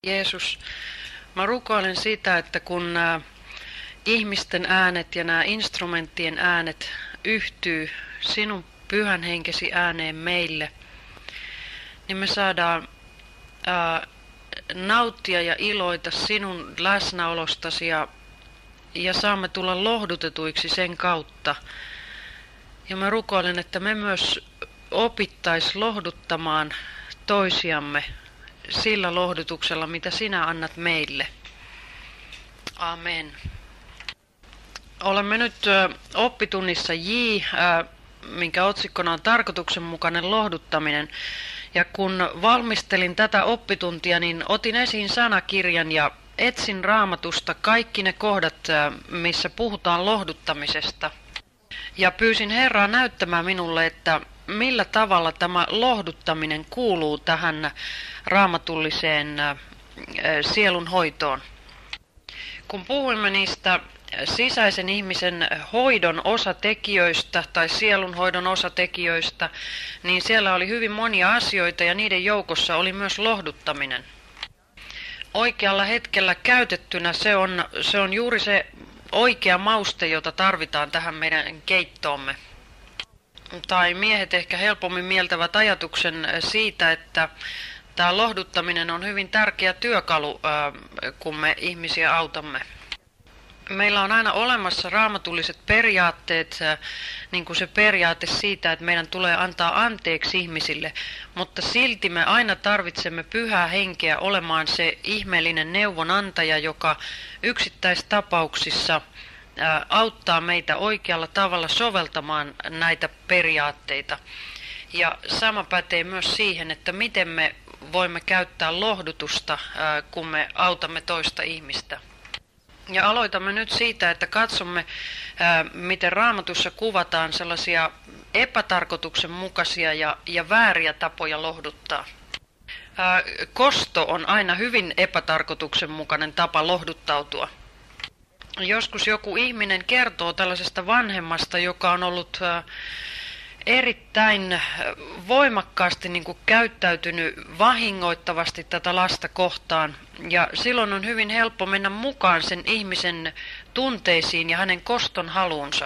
Jeesus, mä rukoilen sitä, että kun nämä ihmisten äänet ja nämä instrumenttien äänet yhtyy sinun pyhän henkesi ääneen meille, niin me saadaan nauttia ja iloita sinun läsnäolostasi ja saamme tulla lohdutetuiksi sen kautta. Ja mä rukoilen, että me myös opittais lohduttamaan toisiamme sillä lohdutuksella, mitä sinä annat meille. Amen. Olemme nyt oppitunnissa J, minkä otsikkona on tarkoituksenmukainen lohduttaminen. Ja kun valmistelin tätä oppituntia, niin otin esiin sanakirjan ja etsin Raamatusta kaikki ne kohdat, missä puhutaan lohduttamisesta. Ja pyysin Herraa näyttämään minulle, että millä tavalla tämä lohduttaminen kuuluu tähän raamatulliseen sielun hoitoon. Kun puhuimme niistä sisäisen ihmisen hoidon osatekijöistä tai sielunhoidon osatekijöistä, niin siellä oli hyvin monia asioita ja niiden joukossa oli myös lohduttaminen. Oikealla hetkellä käytettynä se on juuri se oikea mauste, jota tarvitaan tähän meidän keittoomme. Tai miehet ehkä helpommin mieltävät ajatuksen siitä, että tämä lohduttaminen on hyvin tärkeä työkalu, kun me ihmisiä autamme. Meillä on aina olemassa raamatulliset periaatteet, niin kuin se periaate siitä, että meidän tulee antaa anteeksi ihmisille, mutta silti me aina tarvitsemme pyhää henkeä olemaan se ihmeellinen neuvonantaja, joka yksittäistapauksissa auttaa meitä oikealla tavalla soveltamaan näitä periaatteita. Ja sama pätee myös siihen, että miten me voimme käyttää lohdutusta, kun me autamme toista ihmistä. Ja aloitamme nyt siitä, että katsomme, miten Raamatussa kuvataan sellaisia epätarkoituksenmukaisia ja vääriä tapoja lohduttaa. Kosto on aina hyvin epätarkoituksenmukainen tapa lohduttautua. Joskus joku ihminen kertoo tällaisesta vanhemmasta, joka on ollut erittäin voimakkaasti käyttäytynyt vahingoittavasti tätä lasta kohtaan. Ja silloin on hyvin helppo mennä mukaan sen ihmisen tunteisiin ja hänen koston haluunsa.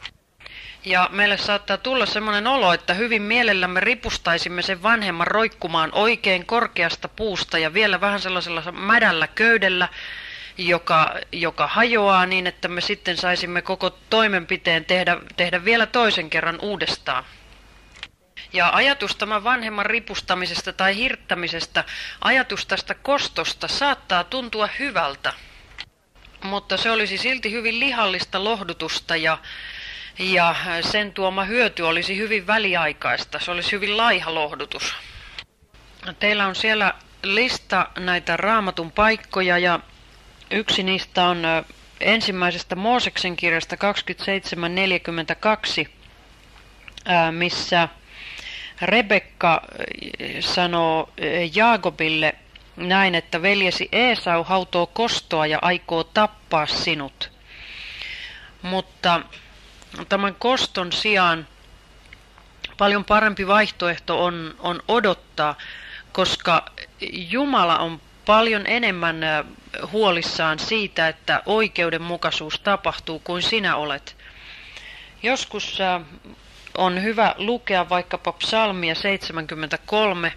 Ja meille saattaa tulla sellainen olo, että hyvin mielellämme ripustaisimme sen vanhemman roikkumaan oikein korkeasta puusta ja vielä vähän sellaisella mädällä köydellä, joka hajoaa niin, että me sitten saisimme koko toimenpiteen tehdä vielä toisen kerran uudestaan. Ja ajatus tämän vanhemman ripustamisesta tai hirttämisestä, ajatus tästä kostosta saattaa tuntua hyvältä, mutta se olisi silti hyvin lihallista lohdutusta ja sen tuoma hyöty olisi hyvin väliaikaista, se olisi hyvin laiha lohdutus. Teillä on siellä lista näitä Raamatun paikkoja ja yksi niistä on ensimmäisestä Mooseksen kirjasta 27:42, missä Rebekka sanoo Jaakobille näin, että veljesi Eesau hautoo kostoa ja aikoo tappaa sinut. Mutta tämän koston sijaan paljon parempi vaihtoehto on odottaa, koska Jumala on paljon enemmän huolissaan siitä, että oikeudenmukaisuus tapahtuu kuin sinä olet. Joskus on hyvä lukea vaikkapa psalmia 73.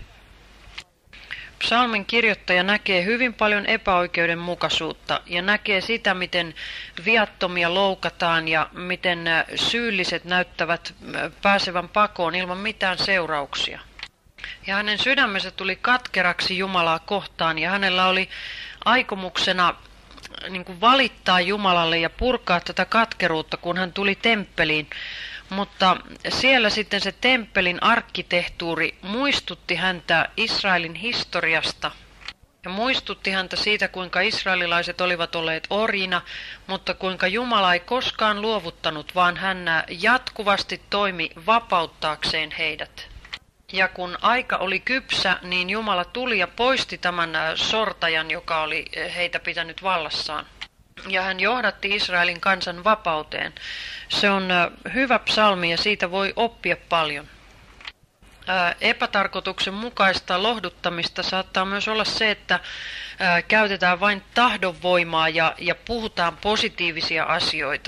Psalmin kirjoittaja näkee hyvin paljon epäoikeudenmukaisuutta ja näkee sitä, miten viattomia loukataan ja miten syylliset näyttävät pääsevän pakoon ilman mitään seurauksia. Ja hänen sydämensä tuli katkeraksi Jumalaa kohtaan ja hänellä oli aikomuksena valittaa Jumalalle ja purkaa tätä katkeruutta, kun hän tuli temppeliin. Mutta siellä sitten se temppelin arkkitehtuuri muistutti häntä Israelin historiasta ja muistutti häntä siitä, kuinka israelilaiset olivat olleet orjina, mutta kuinka Jumala ei koskaan luovuttanut, vaan hän jatkuvasti toimi vapauttaakseen heidät. Ja kun aika oli kypsä, niin Jumala tuli ja poisti tämän sortajan, joka oli heitä pitänyt vallassaan. Ja hän johdatti Israelin kansan vapauteen. Se on hyvä psalmi ja siitä voi oppia paljon. Epätarkoituksenmukaista lohduttamista saattaa myös olla se, että käytetään vain tahdonvoimaa ja puhutaan positiivisia asioita.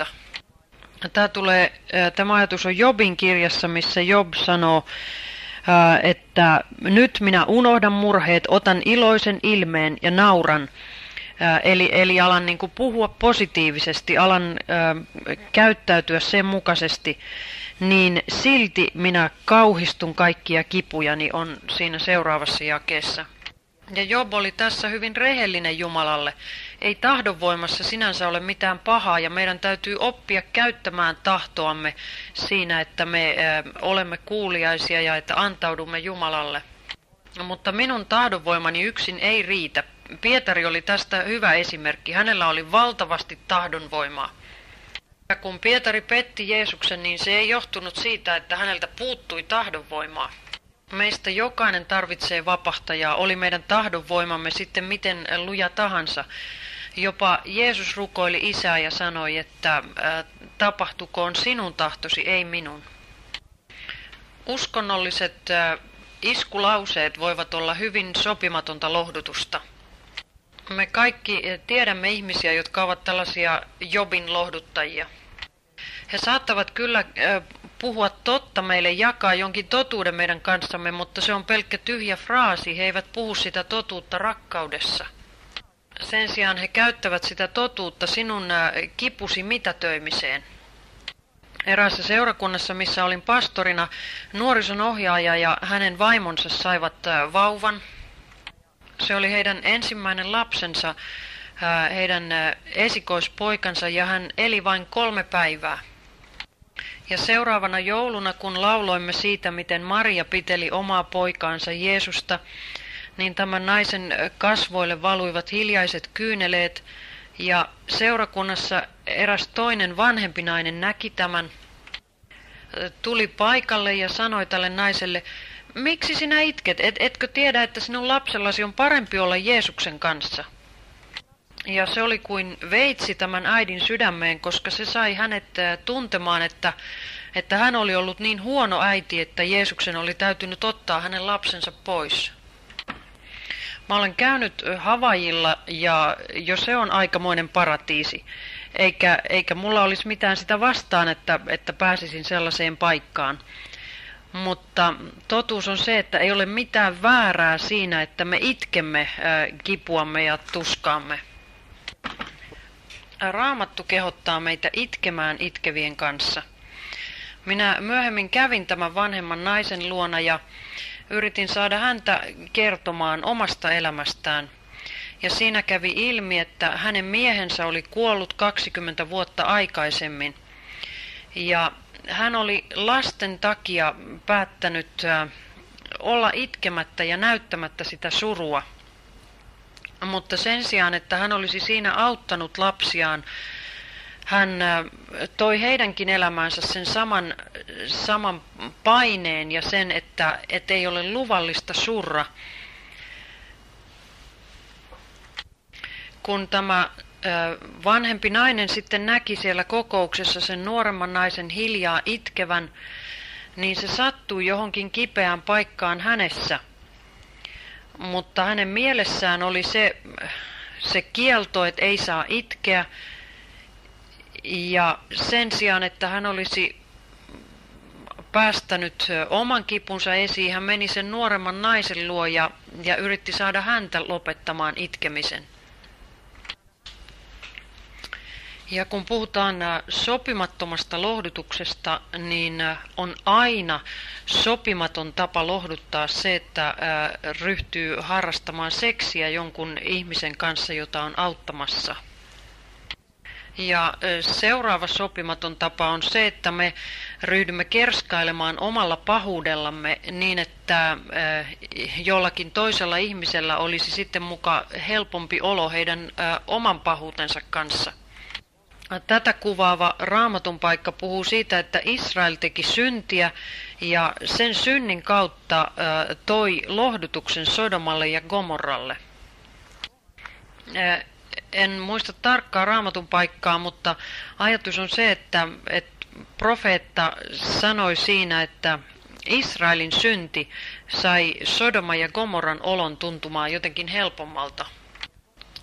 Tämä ajatus on Jobin kirjassa, missä Job sanoo, että nyt minä unohdan murheet, otan iloisen ilmeen ja nauran. Eli alan niin kuin puhua positiivisesti, alan käyttäytyä sen mukaisesti, niin silti minä kauhistun kaikkia kipujani, on siinä seuraavassa jakeessa. Ja Job oli tässä hyvin rehellinen Jumalalle. Ei tahdonvoimassa sinänsä ole mitään pahaa ja meidän täytyy oppia käyttämään tahtoamme siinä, että me olemme kuuliaisia ja että antaudumme Jumalalle. Mutta minun tahdonvoimani yksin ei riitä. Pietari oli tästä hyvä esimerkki. Hänellä oli valtavasti tahdonvoimaa. Ja kun Pietari petti Jeesuksen, niin se ei johtunut siitä, että häneltä puuttui tahdonvoimaa. Meistä jokainen tarvitsee vapahtajaa, oli meidän tahdonvoimamme sitten miten luja tahansa. Jopa Jeesus rukoili Isää ja sanoi, että tapahtukoon sinun tahtosi, ei minun. Uskonnolliset iskulauseet voivat olla hyvin sopimatonta lohdutusta. Me kaikki tiedämme ihmisiä, jotka ovat tällaisia Jobin lohduttajia. He saattavat kyllä puhua totta meille, jakaa jonkin totuuden meidän kanssamme, mutta se on pelkkä tyhjä fraasi. He eivät puhu sitä totuutta rakkaudessa. Sen sijaan he käyttävät sitä totuutta sinun kipusi mitätöimiseen. Eräässä seurakunnassa, missä olin pastorina, nuorison ohjaaja ja hänen vaimonsa saivat vauvan. Se oli heidän ensimmäinen lapsensa, heidän esikoispoikansa, ja hän eli vain 3 päivää. Ja seuraavana jouluna, kun lauloimme siitä, miten Maria piteli omaa poikaansa Jeesusta, niin tämän naisen kasvoille valuivat hiljaiset kyyneleet, ja seurakunnassa eräs toinen vanhempi nainen näki tämän, tuli paikalle ja sanoi tälle naiselle, miksi sinä itket? Etkö tiedä, että sinun lapsellasi on parempi olla Jeesuksen kanssa? Ja se oli kuin veitsi tämän äidin sydämeen, koska se sai hänet tuntemaan, että hän oli ollut niin huono äiti, että Jeesuksen oli täytynyt ottaa hänen lapsensa pois. Mä olen käynyt Havaijilla ja jo se on aikamoinen paratiisi. Eikä mulla olisi mitään sitä vastaan, että pääsisin sellaiseen paikkaan. Mutta totuus on se, että ei ole mitään väärää siinä, että me itkemme kipuamme ja tuskaamme. Raamattu kehottaa meitä itkemään itkevien kanssa. Minä myöhemmin kävin tämän vanhemman naisen luona ja yritin saada häntä kertomaan omasta elämästään. Ja siinä kävi ilmi, että hänen miehensä oli kuollut 20 vuotta aikaisemmin. Ja hän oli lasten takia päättänyt olla itkemättä ja näyttämättä sitä surua. Mutta sen sijaan, että hän olisi siinä auttanut lapsiaan, hän toi heidänkin elämäänsä sen saman paineen ja sen, että ei ole luvallista surra. Kun tämä vanhempi nainen sitten näki siellä kokouksessa sen nuoremman naisen hiljaa itkevän, niin se sattui johonkin kipeään paikkaan hänessä. Mutta hänen mielessään oli se kielto, että ei saa itkeä. Ja sen sijaan, että hän olisi päästänyt oman kipunsa esiin, hän meni sen nuoremman naisen luo ja yritti saada häntä lopettamaan itkemisen. Ja kun puhutaan sopimattomasta lohdutuksesta, niin on aina sopimaton tapa lohduttaa se, että ryhtyy harrastamaan seksiä jonkun ihmisen kanssa, jota on auttamassa. Ja seuraava sopimaton tapa on se, että me ryhdymme kerskailemaan omalla pahuudellamme niin, että jollakin toisella ihmisellä olisi sitten muka helpompi olo heidän oman pahuutensa kanssa. Tätä kuvaava Raamatun paikka puhuu siitä, että Israel teki syntiä ja sen synnin kautta toi lohdutuksen Sodomalle ja Gomorralle. En muista tarkkaa Raamatun paikkaa, mutta ajatus on se, että profeetta sanoi siinä, että Israelin synti sai Sodoma ja Gomorran olon tuntumaan jotenkin helpommalta.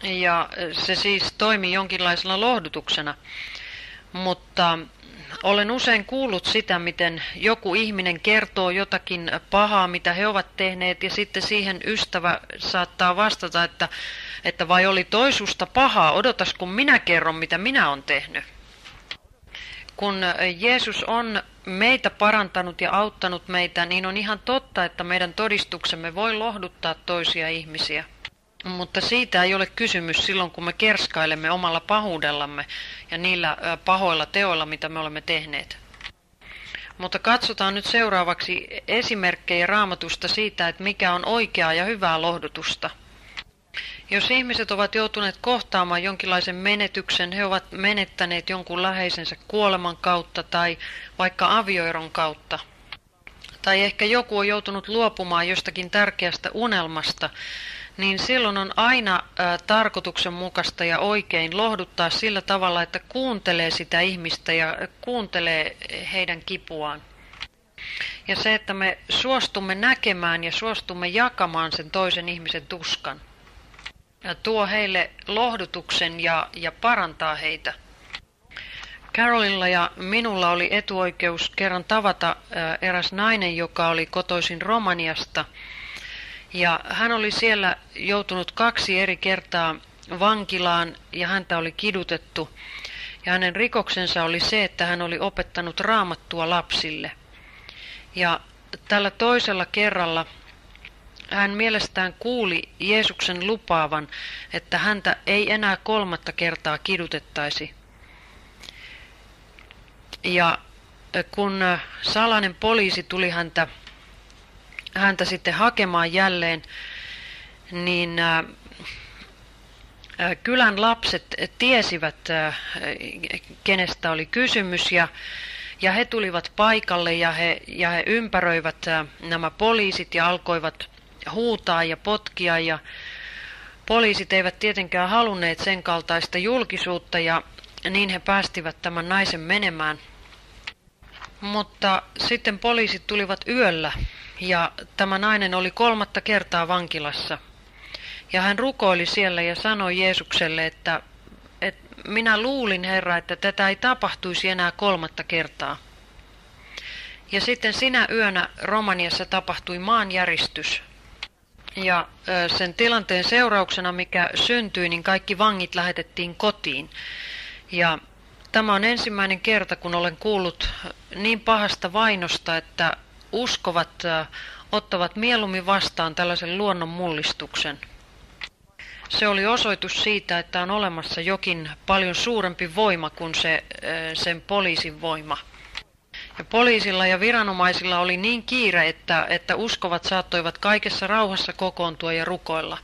ja se siis toimi jonkinlaisena lohdutuksena. Mutta olen usein kuullut sitä, miten joku ihminen kertoo jotakin pahaa, mitä he ovat tehneet, ja sitten siihen ystävä saattaa vastata, että vai oli toisusta pahaa, odotas kun minä kerron, mitä minä olen tehnyt. Kun Jeesus on meitä parantanut ja auttanut meitä, niin on ihan totta, että meidän todistuksemme voi lohduttaa toisia ihmisiä. Mutta siitä ei ole kysymys silloin, kun me kerskailemme omalla pahuudellamme ja niillä pahoilla teoilla, mitä me olemme tehneet. Mutta katsotaan nyt seuraavaksi esimerkkejä Raamatusta siitä, että mikä on oikeaa ja hyvää lohdutusta. Jos ihmiset ovat joutuneet kohtaamaan jonkinlaisen menetyksen, he ovat menettäneet jonkun läheisensä kuoleman kautta tai vaikka avioeron kautta. Tai ehkä joku on joutunut luopumaan jostakin tärkeästä unelmasta, niin silloin on aina tarkoituksenmukaista ja oikein lohduttaa sillä tavalla, että kuuntelee sitä ihmistä ja kuuntelee heidän kipuaan. Ja se, että me suostumme näkemään ja suostumme jakamaan sen toisen ihmisen tuskan. Ja tuo heille lohdutuksen ja parantaa heitä. Carolilla ja minulla oli etuoikeus kerran tavata eräs nainen, joka oli kotoisin Romaniasta. Ja hän oli siellä joutunut 2 eri kertaa vankilaan ja häntä oli kidutettu. Ja hänen rikoksensa oli se, että hän oli opettanut raamattua lapsille. Ja tällä toisella kerralla hän mielestään kuuli Jeesuksen lupaavan, että häntä ei enää 3. kertaa kidutettaisi. Ja kun salainen poliisi tuli häntä sitten hakemaan jälleen, niin kylän lapset tiesivät, kenestä oli kysymys, ja he tulivat paikalle ja he ympäröivät nämä poliisit ja alkoivat huutaa ja potkia, ja poliisit eivät tietenkään halunneet sen kaltaista julkisuutta, ja niin he päästivät tämän naisen menemään. Mutta sitten poliisit tulivat yöllä, ja tämä nainen oli 3. kertaa vankilassa. Ja hän rukoili siellä ja sanoi Jeesukselle, että minä luulin, Herra, että tätä ei tapahtuisi enää 3. kertaa. Ja sitten sinä yönä Romaniassa tapahtui maanjäristys. Ja sen tilanteen seurauksena, mikä syntyi, niin kaikki vangit lähetettiin kotiin. Ja tämä on ensimmäinen kerta, kun olen kuullut niin pahasta vainosta, että uskovat ottavat mieluummin vastaan tällaisen luonnonmullistuksen. Se oli osoitus siitä, että on olemassa jokin paljon suurempi voima kuin sen poliisin voima. Ja poliisilla ja viranomaisilla oli niin kiire, että uskovat saattoivat kaikessa rauhassa kokoontua ja rukoilla.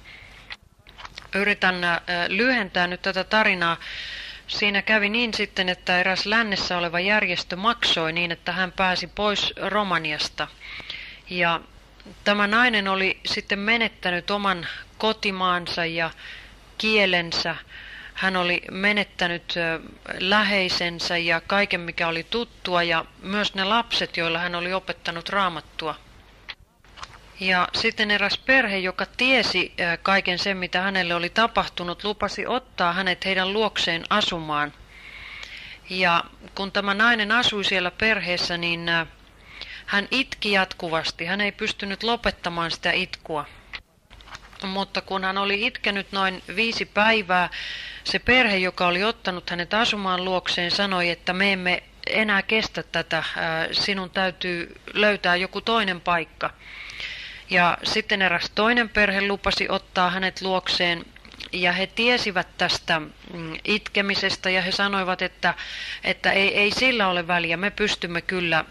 Yritän lyhentää nyt tätä tarinaa. Siinä kävi niin sitten, että eräs lännessä oleva järjestö maksoi niin, että hän pääsi pois Romaniasta. Ja tämä nainen oli sitten menettänyt oman kotimaansa ja kielensä. Hän oli menettänyt läheisensä ja kaiken, mikä oli tuttua, ja myös ne lapset, joilla hän oli opettanut raamattua. Ja sitten eräs perhe, joka tiesi kaiken sen, mitä hänelle oli tapahtunut, lupasi ottaa hänet heidän luokseen asumaan. Ja kun tämä nainen asui siellä perheessä, niin hän itki jatkuvasti. Hän ei pystynyt lopettamaan sitä itkua. Mutta kun hän oli itkenyt noin 5 päivää, se perhe, joka oli ottanut hänet asumaan luokseen, sanoi, että me emme enää kestä tätä, sinun täytyy löytää joku toinen paikka. Ja sitten eräs toinen perhe lupasi ottaa hänet luokseen, ja he tiesivät tästä itkemisestä, ja he sanoivat, että ei sillä ole väliä, me pystymme kyllä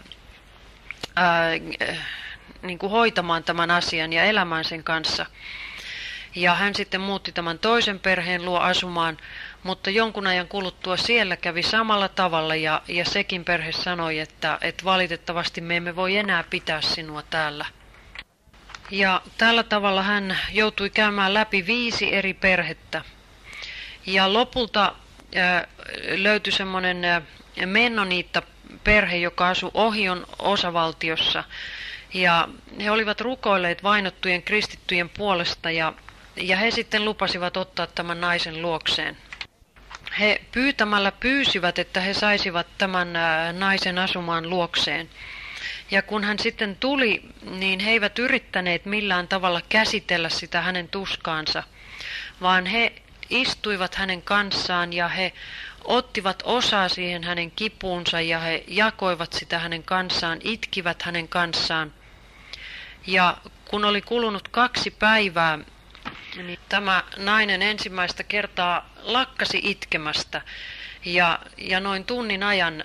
niin kuin hoitamaan tämän asian ja elämään sen kanssa. Ja hän sitten muutti tämän toisen perheen luo asumaan, mutta jonkun ajan kuluttua siellä kävi samalla tavalla, ja sekin perhe sanoi, että valitettavasti me emme voi enää pitää sinua täällä. Ja tällä tavalla hän joutui käymään läpi 5 eri perhettä. Ja lopulta löytyi semmoinen mennoniitta-perhe, joka asui Ohion osavaltiossa. Ja he olivat rukoilleet vainottujen kristittyjen puolesta, ja Ja he sitten lupasivat ottaa tämän naisen luokseen. He pyytämällä pyysivät, että he saisivat tämän naisen asumaan luokseen. Ja kun hän sitten tuli, niin he eivät yrittäneet millään tavalla käsitellä sitä hänen tuskaansa, vaan he istuivat hänen kanssaan ja he ottivat osaa siihen hänen kipuunsa ja he jakoivat sitä hänen kanssaan, itkivät hänen kanssaan. Ja kun oli kulunut 2 päivää, niin tämä nainen ensimmäistä kertaa lakkasi itkemästä ja noin tunnin ajan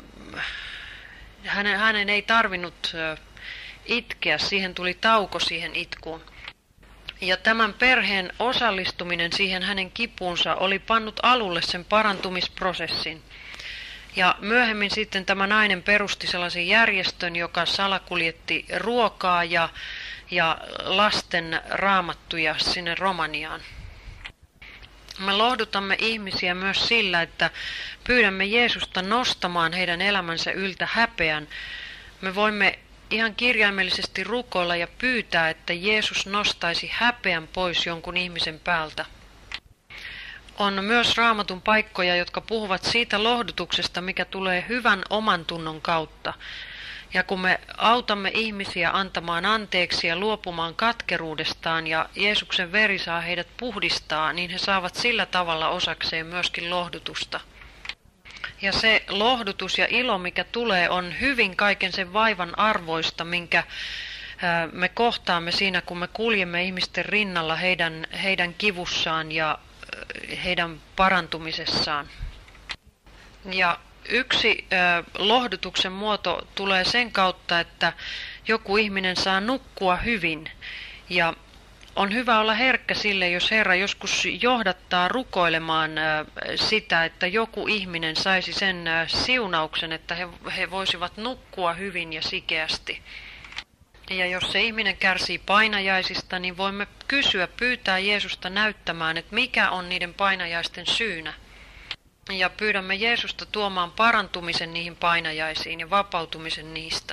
hänen ei tarvinnut itkeä, siihen tuli tauko siihen itkuun. Ja tämän perheen osallistuminen siihen hänen kipuunsa oli pannut alulle sen parantumisprosessin. Ja myöhemmin sitten tämä nainen perusti sellaisen järjestön, joka salakuljetti ruokaa ja lasten raamattuja sinne Romaniaan. Me lohdutamme ihmisiä myös sillä, että pyydämme Jeesusta nostamaan heidän elämänsä yltä häpeän. Me voimme ihan kirjaimellisesti rukoilla ja pyytää, että Jeesus nostaisi häpeän pois jonkun ihmisen päältä. On myös Raamatun paikkoja, jotka puhuvat siitä lohdutuksesta, mikä tulee hyvän oman tunnon kautta. Ja kun me autamme ihmisiä antamaan anteeksi ja luopumaan katkeruudestaan ja Jeesuksen veri saa heidät puhdistaa, niin he saavat sillä tavalla osakseen myöskin lohdutusta. Ja se lohdutus ja ilo, mikä tulee, on hyvin kaiken sen vaivan arvoista, minkä me kohtaamme siinä, kun me kuljemme ihmisten rinnalla heidän kivussaan ja heidän parantumisessaan. Ja yksi lohdutuksen muoto tulee sen kautta, että joku ihminen saa nukkua hyvin. Ja on hyvä olla herkkä sille, jos Herra joskus johdattaa rukoilemaan sitä, että joku ihminen saisi sen siunauksen, että he voisivat nukkua hyvin ja sikeästi. Ja jos se ihminen kärsii painajaisista, niin voimme pyytää Jeesusta näyttämään, että mikä on niiden painajaisten syynä. Ja pyydämme Jeesusta tuomaan parantumisen niihin painajaisiin ja vapautumisen niistä.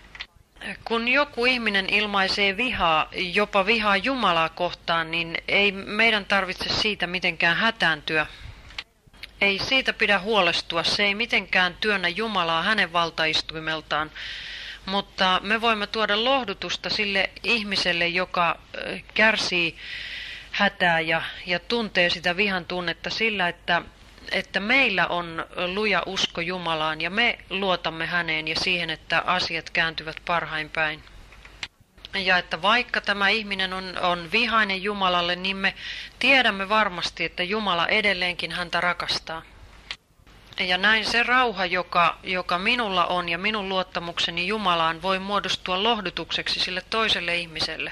Kun joku ihminen ilmaisee vihaa, jopa vihaa Jumalaa kohtaan, niin ei meidän tarvitse siitä mitenkään hätääntyä. Ei siitä pidä huolestua, se ei mitenkään työnnä Jumalaa hänen valtaistuimeltaan. Mutta me voimme tuoda lohdutusta sille ihmiselle, joka kärsii hätää ja tuntee sitä vihan tunnetta sillä, että meillä on luja usko Jumalaan ja me luotamme häneen ja siihen, että asiat kääntyvät parhain päin. Ja että vaikka tämä ihminen on vihainen Jumalalle, niin me tiedämme varmasti, että Jumala edelleenkin häntä rakastaa. Ja näin se rauha, joka minulla on ja minun luottamukseni Jumalaan, voi muodostua lohdutukseksi sille toiselle ihmiselle.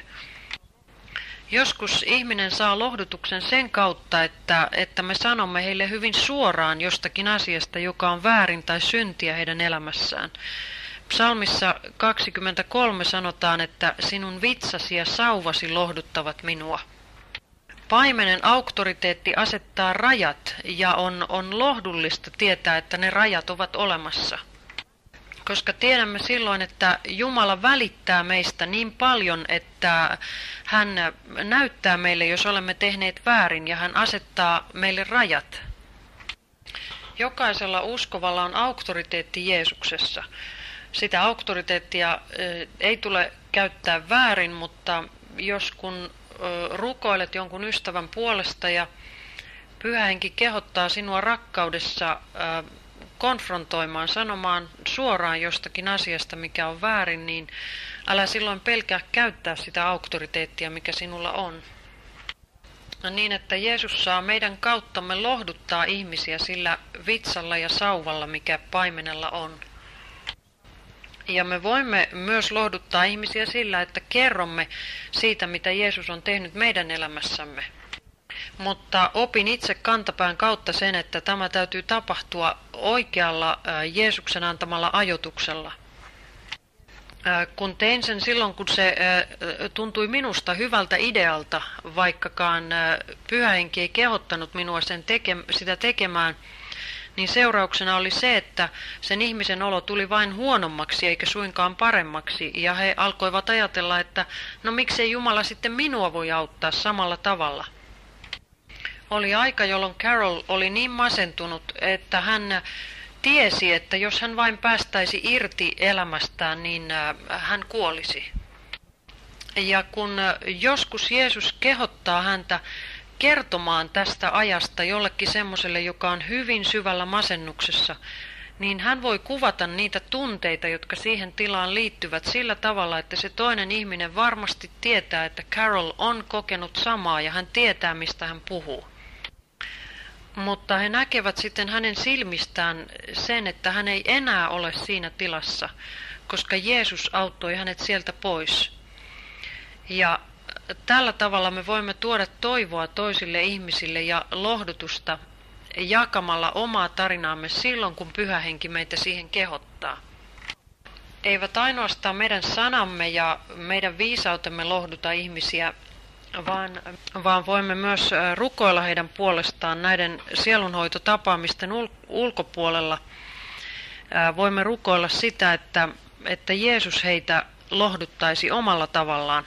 Joskus ihminen saa lohdutuksen sen kautta, että me sanomme heille hyvin suoraan jostakin asiasta, joka on väärin tai syntiä heidän elämässään. Psalmissa 23 sanotaan, että sinun vitsasi ja sauvasi lohduttavat minua. Paimenen auktoriteetti asettaa rajat ja on lohdullista tietää, että ne rajat ovat olemassa. Koska tiedämme silloin, että Jumala välittää meistä niin paljon, että hän näyttää meille, jos olemme tehneet väärin, ja hän asettaa meille rajat. Jokaisella uskovalla on auktoriteetti Jeesuksessa. Sitä auktoriteettia ei tule käyttää väärin, mutta jos kun rukoilet jonkun ystävän puolesta ja Pyhä Henki kehottaa sinua rakkaudessa konfrontoimaan, sanomaan suoraan jostakin asiasta, mikä on väärin, niin älä silloin pelkää käyttää sitä auktoriteettia, mikä sinulla on. Niin, että Jeesus saa meidän kauttamme lohduttaa ihmisiä sillä vitsalla ja sauvalla, mikä paimenella on. Ja me voimme myös lohduttaa ihmisiä sillä, että kerromme siitä, mitä Jeesus on tehnyt meidän elämässämme. Mutta opin itse kantapään kautta sen, että tämä täytyy tapahtua oikealla Jeesuksen antamalla ajoituksella. Kun tein sen silloin, kun se tuntui minusta hyvältä idealta, vaikkakaan Pyhä Henki ei kehottanut minua sitä tekemään, niin seurauksena oli se, että sen ihmisen olo tuli vain huonommaksi eikä suinkaan paremmaksi. Ja he alkoivat ajatella, että no miksei Jumala sitten minua voi auttaa samalla tavalla. Oli aika, jolloin Carol oli niin masentunut, että hän tiesi, että jos hän vain päästäisi irti elämästään, niin hän kuolisi. Ja kun joskus Jeesus kehottaa häntä kertomaan tästä ajasta jollekin semmoiselle, joka on hyvin syvällä masennuksessa, niin hän voi kuvata niitä tunteita, jotka siihen tilaan liittyvät sillä tavalla, että se toinen ihminen varmasti tietää, että Carol on kokenut samaa ja hän tietää, mistä hän puhuu. Mutta he näkevät sitten hänen silmistään sen, että hän ei enää ole siinä tilassa, koska Jeesus auttoi hänet sieltä pois. Ja tällä tavalla me voimme tuoda toivoa toisille ihmisille ja lohdutusta jakamalla omaa tarinaamme silloin, kun Pyhä Henki meitä siihen kehottaa. Eivät ainoastaan meidän sanamme ja meidän viisautemme lohduta ihmisiä, vaan voimme myös rukoilla heidän puolestaan näiden sielunhoitotapaamisten ulkopuolella. Voimme rukoilla sitä, että Jeesus heitä lohduttaisi omalla tavallaan.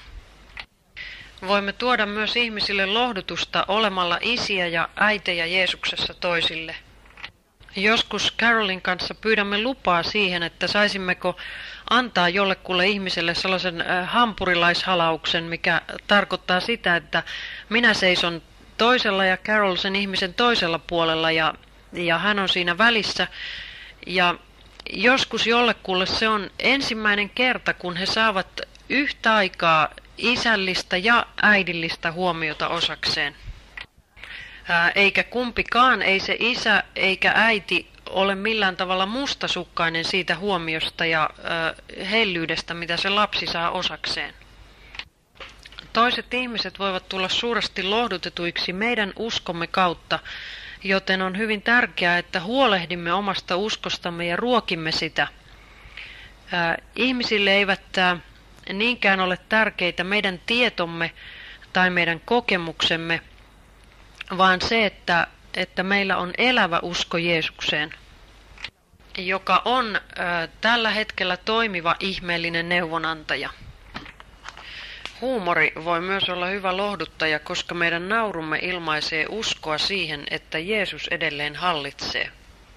Voimme tuoda myös ihmisille lohdutusta olemalla isiä ja äitejä Jeesuksessa toisille. Joskus Carolin kanssa pyydämme lupaa siihen, että saisimmeko antaa jollekulle ihmiselle sellaisen hampurilaishalauksen, mikä tarkoittaa sitä, että minä seison toisella ja Carol sen ihmisen toisella puolella ja hän on siinä välissä. Ja joskus jollekulle se on ensimmäinen kerta, kun he saavat yhtä aikaa isällistä ja äidillistä huomiota osakseen. Eikä kumpikaan, ei se isä eikä äiti ole millään tavalla mustasukkainen siitä huomiosta ja hellyydestä, mitä se lapsi saa osakseen. Toiset ihmiset voivat tulla suuresti lohdutetuiksi meidän uskomme kautta, joten on hyvin tärkeää, että huolehdimme omasta uskostamme ja ruokimme sitä. Ihmisille eivät niinkään ole tärkeitä meidän tietomme tai meidän kokemuksemme, vaan se, että meillä on elävä usko Jeesukseen, joka on tällä hetkellä toimiva ihmeellinen neuvonantaja. Huumori voi myös olla hyvä lohduttaja, koska meidän naurumme ilmaisee uskoa siihen, että Jeesus edelleen hallitsee.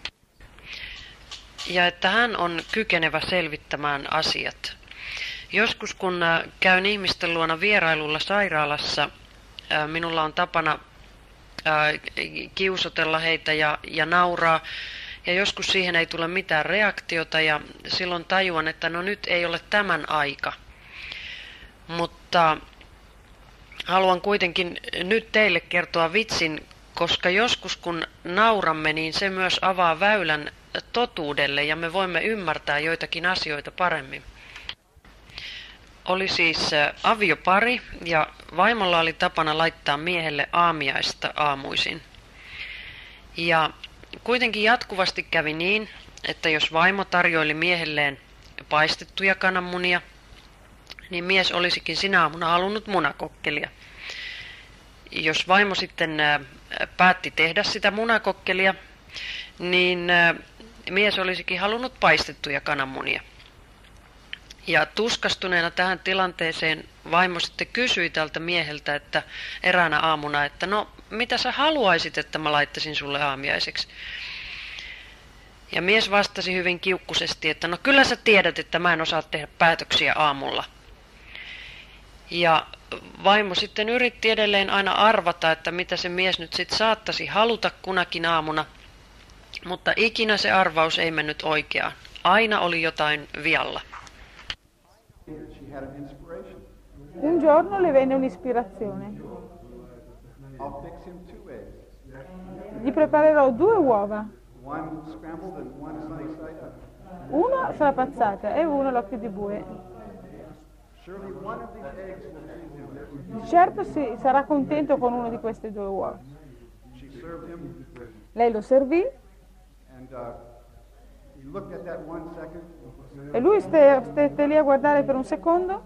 Ja että hän on kykenevä selvittämään asiat. Joskus kun käyn ihmisten luona vierailulla sairaalassa, minulla on tapana kiusotella heitä ja nauraa. Ja joskus siihen ei tule mitään reaktiota ja silloin tajuan, että no nyt ei ole tämän aika. Mutta haluan kuitenkin nyt teille kertoa vitsin, koska joskus kun nauramme, niin se myös avaa väylän totuudelle ja me voimme ymmärtää joitakin asioita paremmin. Oli siis aviopari ja vaimolla oli tapana laittaa miehelle aamiaista aamuisin. Ja kuitenkin jatkuvasti kävi niin, että jos vaimo tarjoili miehelleen paistettuja kananmunia, niin mies olisikin sinä aamuna halunnut munakokkelia. Jos vaimo sitten päätti tehdä sitä munakokkelia, niin mies olisikin halunnut paistettuja kananmunia. Ja tuskastuneena tähän tilanteeseen vaimo sitten kysyi tältä mieheltä, että eräänä aamuna, että no mitä sä haluaisit, että mä laittaisin sulle aamiaiseksi? Ja mies vastasi hyvin kiukkuisesti, että no kyllä sä tiedät, että mä en osaa tehdä päätöksiä aamulla. Ja vaimo sitten yritti edelleen aina arvata, että mitä se mies nyt sitten saattaisi haluta kunakin aamuna, mutta ikinä se arvaus ei mennyt oikeaan. Aina oli jotain vialla. Un giorno le venne un'ispirazione. Gli preparerò 2 uova. Uno sulla pazzata e uno all'occhio di bue. Certo sarà contento con uno di queste 2 uova. Lei lo servì. E lui stette lì a guardare per un secondo.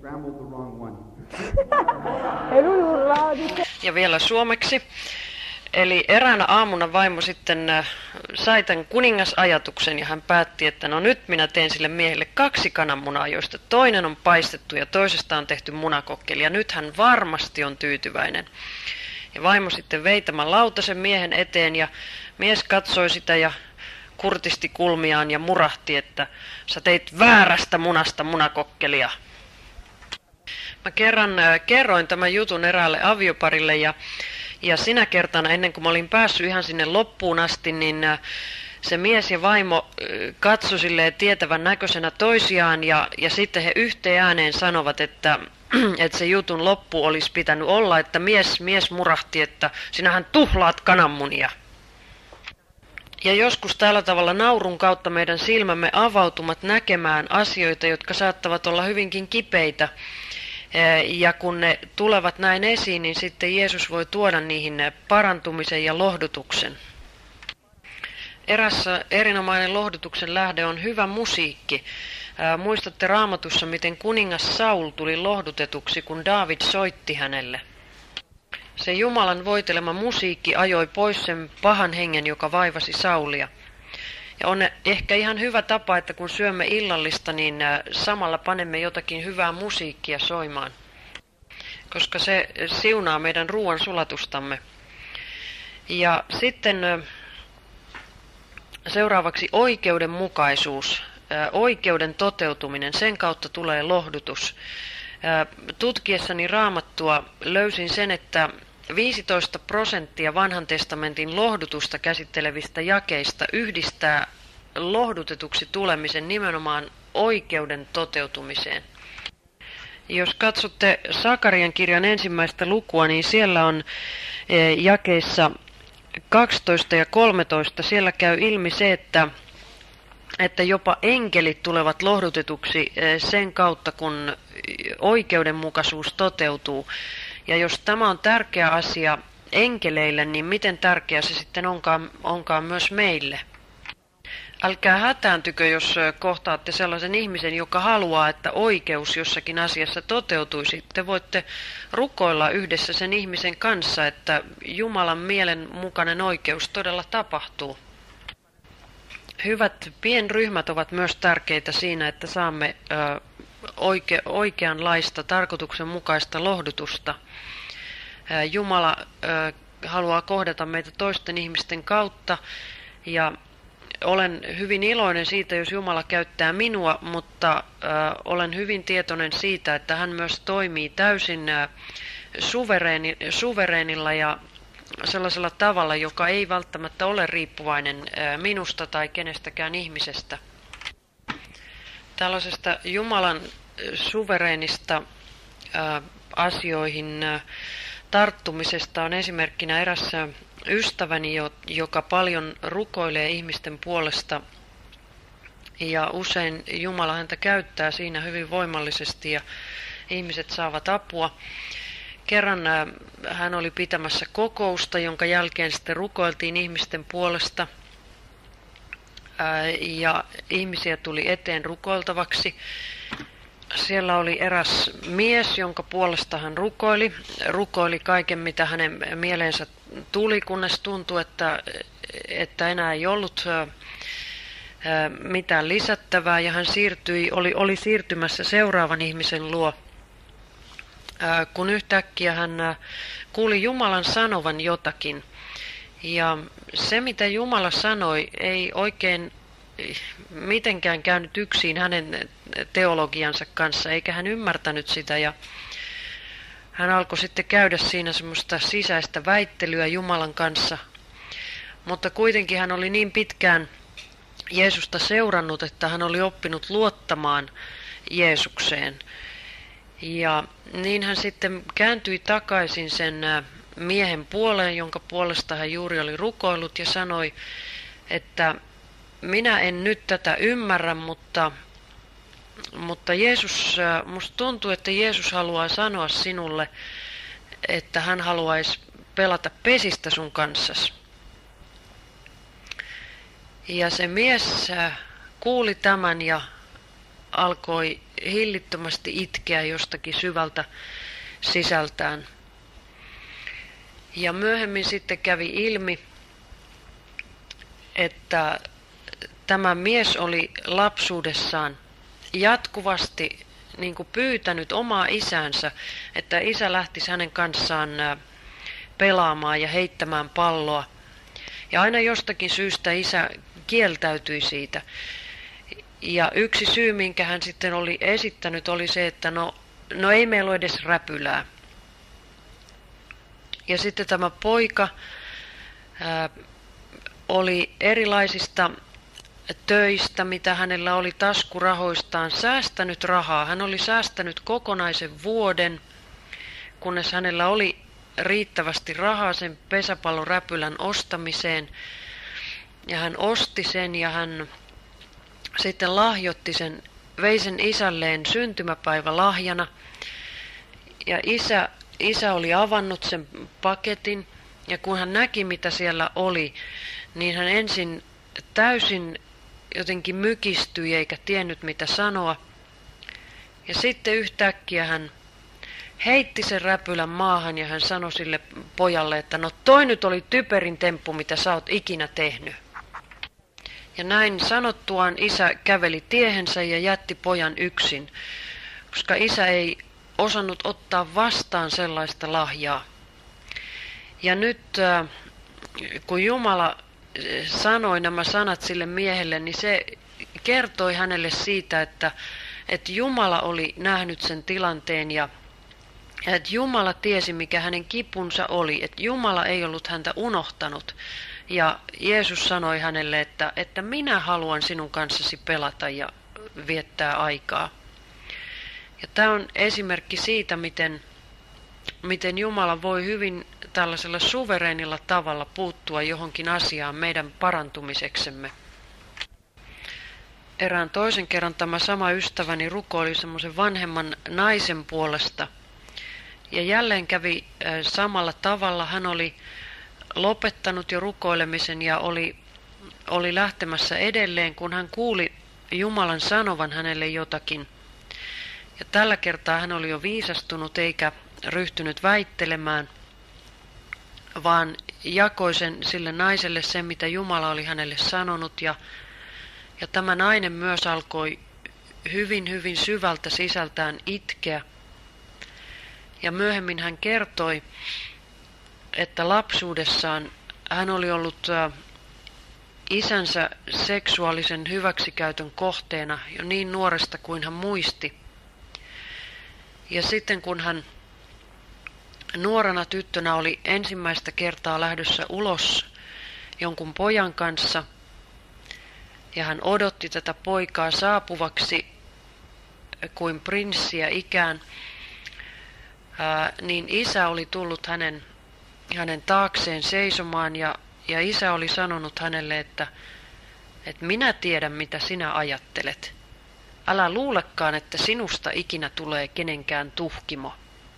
Ja vielä suomeksi. Eli eräänä aamuna vaimo sitten sai tämän kuningasajatuksen ja hän päätti, että no nyt minä teen sille miehelle 2 kananmunaa, joista toinen on paistettu ja toisesta on tehty munakokkeli. Ja nyt hän varmasti on tyytyväinen. Ja vaimo sitten vei tämän lautasen miehen eteen ja mies katsoi sitä ja kurtisti kulmiaan ja murahti, että sä teit väärästä munasta munakokkelia. Mä kerroin tämän jutun eräälle avioparille ja sinä kertana ennen kuin mä olin päässyt ihan sinne loppuun asti, niin se mies ja vaimo katsoi silleen tietävän näköisenä toisiaan ja sitten he yhteen ääneen sanovat, että se jutun loppu olisi pitänyt olla, että mies murahti, että sinähän tuhlaat kananmunia. Ja joskus tällä tavalla naurun kautta meidän silmämme avautumat näkemään asioita, jotka saattavat olla hyvinkin kipeitä. Ja kun ne tulevat näin esiin, niin sitten Jeesus voi tuoda niihin parantumisen ja lohdutuksen. Eräs erinomainen lohdutuksen lähde on hyvä musiikki. Muistatte Raamatussa, miten kuningas Saul tuli lohdutetuksi, kun Daavid soitti hänelle. Se Jumalan voitelema musiikki ajoi pois sen pahan hengen, joka vaivasi Saulia. Ja on ehkä ihan hyvä tapa, että kun syömme illallista, niin samalla panemme jotakin hyvää musiikkia soimaan, koska se siunaa meidän ruoan sulatustamme. Ja sitten seuraavaksi oikeudenmukaisuus, oikeuden toteutuminen, sen kautta tulee lohdutus. Tutkiessani Raamattua löysin sen, että 15% Vanhan testamentin lohdutusta käsittelevistä jakeista yhdistää lohdutetuksi tulemisen nimenomaan oikeuden toteutumiseen. Jos katsotte Sakarian kirjan 1. lukua, niin siellä on jakeissa 12 ja 13, siellä käy ilmi se, että jopa enkelit tulevat lohdutetuksi sen kautta, kun oikeudenmukaisuus toteutuu. Ja jos tämä on tärkeä asia enkeleille, niin miten tärkeä se sitten onkaan myös meille? Älkää hätääntykö, jos kohtaatte sellaisen ihmisen, joka haluaa, että oikeus jossakin asiassa toteutuisi. Te voitte rukoilla yhdessä sen ihmisen kanssa, että Jumalan mielen mukainen oikeus todella tapahtuu. Hyvät pienryhmät ovat myös tärkeitä siinä, että saamme oikeanlaista tarkoituksenmukaista lohdutusta. Jumala haluaa kohdata meitä toisten ihmisten kautta ja olen hyvin iloinen siitä, jos Jumala käyttää minua, mutta olen hyvin tietoinen siitä, että hän myös toimii täysin suvereenilla ja sellaisella tavalla, joka ei välttämättä ole riippuvainen minusta tai kenestäkään ihmisestä. Tällaisesta Jumalan suvereenista asioihin tarttumisesta on esimerkkinä eräs ystäväni, joka paljon rukoilee ihmisten puolesta ja usein Jumala häntä käyttää siinä hyvin voimallisesti ja ihmiset saavat apua. Kerran hän oli pitämässä kokousta, jonka jälkeen sitten rukoiltiin ihmisten puolesta ja ihmisiä tuli eteen rukoiltavaksi. Siellä oli eräs mies, jonka puolesta hän rukoili kaiken, mitä hänen mieleensä tuli, kunnes tuntui, että enää ei ollut mitään lisättävää, ja hän oli siirtymässä seuraavan ihmisen luo, kun yhtäkkiä hän kuuli Jumalan sanovan jotakin. Ja se, mitä Jumala sanoi, ei oikein mitenkään käynyt yksin hänen teologiansa kanssa, eikä hän ymmärtänyt sitä. Ja hän alkoi sitten käydä siinä semmoista sisäistä väittelyä Jumalan kanssa. Mutta kuitenkin hän oli niin pitkään Jeesusta seurannut, että hän oli oppinut luottamaan Jeesukseen. Ja niin hän sitten kääntyi takaisin sen miehen puoleen, jonka puolesta hän juuri oli rukoillut, ja sanoi, että minä en nyt tätä ymmärrä, mutta Jeesus, musta tuntuu, että Jeesus haluaa sanoa sinulle, että hän haluaisi pelata pesistä sun kanssasi. Ja se mies kuuli tämän ja alkoi hillittömästi itkeä jostakin syvältä sisältään. Ja myöhemmin sitten kävi ilmi, että tämä mies oli lapsuudessaan jatkuvasti niin kuin pyytänyt omaa isänsä, että isä lähtisi hänen kanssaan pelaamaan ja heittämään palloa. Ja aina jostakin syystä isä kieltäytyi siitä. Ja yksi syy, minkä hän sitten oli esittänyt, oli se, että no ei meillä ole edes räpylää. Ja sitten tämä poika oli erilaisista töistä, mitä hänellä oli taskurahoistaan, säästänyt rahaa. Hän oli säästänyt kokonaisen vuoden, kunnes hänellä oli riittävästi rahaa sen pesäpalloräpylän ostamiseen. Ja hän osti sen ja hän sitten lahjoitti sen, vei sen isälleen syntymäpäivälahjana. Ja isä oli avannut sen paketin ja kun hän näki mitä siellä oli, niin hän ensin täysin jotenkin mykistyi eikä tiennyt mitä sanoa. Ja sitten yhtäkkiä hän heitti sen räpylän maahan ja hän sanoi sille pojalle, että no toi nyt oli typerin temppu mitä sä oot ikinä tehnyt. Ja näin sanottuaan isä käveli tiehensä ja jätti pojan yksin, koska isä ei osannut ottaa vastaan sellaista lahjaa. Ja nyt kun Jumala sanoi nämä sanat sille miehelle, niin se kertoi hänelle siitä, että Jumala oli nähnyt sen tilanteen ja että Jumala tiesi, mikä hänen kipunsa oli, että Jumala ei ollut häntä unohtanut. Ja Jeesus sanoi hänelle, että minä haluan sinun kanssasi pelata ja viettää aikaa. Ja tämä on esimerkki siitä, miten Jumala voi hyvin tällaisella suvereenilla tavalla puuttua johonkin asiaan meidän parantumiseksemme. Erään toisen kerran tämä sama ystäväni rukoili semmoisen vanhemman naisen puolesta. Ja jälleen kävi samalla tavalla. Hän oli lopettanut jo rukoilemisen ja oli lähtemässä edelleen, kun hän kuuli Jumalan sanovan hänelle jotakin. Ja tällä kertaa hän oli jo viisastunut eikä ryhtynyt väittelemään, vaan jakoi sille naiselle sen, mitä Jumala oli hänelle sanonut. Ja tämä nainen myös alkoi hyvin, hyvin syvältä sisältään itkeä. Ja myöhemmin hän kertoi, että lapsuudessaan hän oli ollut isänsä seksuaalisen hyväksikäytön kohteena jo niin nuoresta kuin hän muisti. Ja sitten kun hän nuorena tyttönä oli ensimmäistä kertaa lähdössä ulos jonkun pojan kanssa ja hän odotti tätä poikaa saapuvaksi kuin prinssiä ikään, niin isä oli tullut hänen taakseen seisomaan ja isä oli sanonut hänelle, että minä tiedän mitä sinä ajattelet. Älä luulekaan, että sinusta ikinä tulee kenenkään tuhkimo.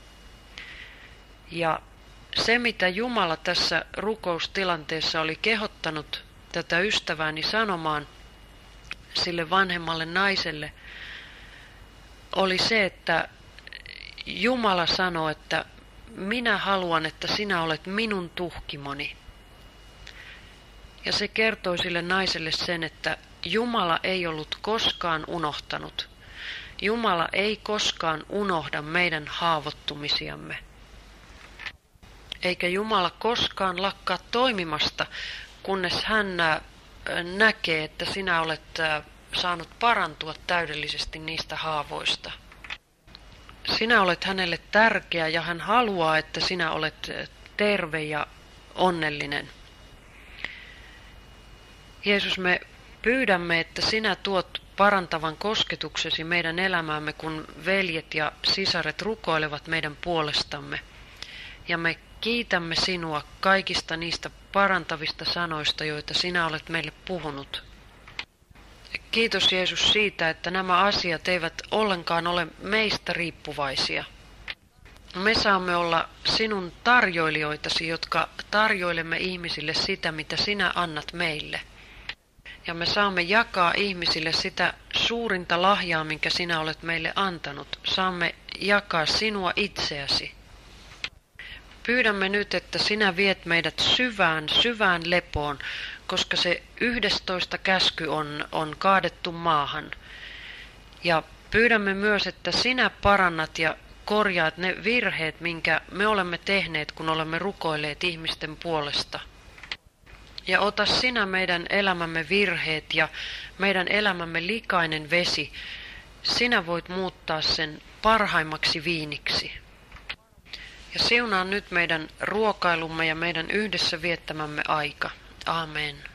Ja se, mitä Jumala tässä rukoustilanteessa oli kehottanut tätä ystävääni sanomaan sille vanhemmalle naiselle, oli se, että Jumala sanoi, että minä haluan, että sinä olet minun tuhkimoni. Ja se kertoi sille naiselle sen, että Jumala ei ollut koskaan unohtanut. Jumala ei koskaan unohda meidän haavoittumisiamme. Eikä Jumala koskaan lakkaa toimimasta, kunnes hän näkee, että sinä olet saanut parantua täydellisesti niistä haavoista. Sinä olet hänelle tärkeä ja hän haluaa, että sinä olet terve ja onnellinen. Jeesus, me pyydämme, että sinä tuot parantavan kosketuksesi meidän elämäämme, kun veljet ja sisaret rukoilevat meidän puolestamme. Ja me kiitämme sinua kaikista niistä parantavista sanoista, joita sinä olet meille puhunut. Kiitos Jeesus siitä, että nämä asiat eivät ollenkaan ole meistä riippuvaisia. Me saamme olla sinun tarjoilijoitasi, jotka tarjoilemme ihmisille sitä, mitä sinä annat meille. Ja me saamme jakaa ihmisille sitä suurinta lahjaa, minkä sinä olet meille antanut. Saamme jakaa sinua itseäsi. pyydämme nyt, että sinä viet meidät syvään lepoon, koska se 11 käsky on kaadettu maahan. Ja pyydämme myös, että sinä parannat ja korjaat ne virheet, minkä me olemme tehneet, kun olemme rukoilleet ihmisten puolesta. Ja ota sinä meidän elämämme virheet ja meidän elämämme likainen vesi. Sinä voit muuttaa sen parhaimmaksi viiniksi. Ja siunaa nyt meidän ruokailumme ja meidän yhdessä viettämämme aika. Amen.